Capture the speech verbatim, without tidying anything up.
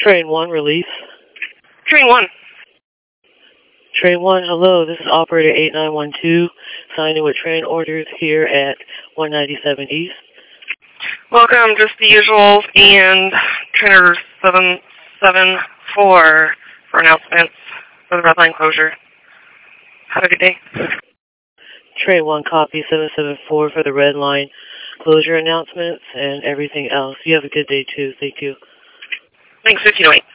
Train one, release. Train one. Train one, hello, this is operator eight nine one two, signing with train orders here at one ninety-seven East. Welcome, just the usuals, and trainer seven seven four for announcements for the red line closure. Have a good day. Train one, copy seven seven four for the red line closure announcements and everything else. You have a good day too, thank you. Thanks, fifteen oh eight.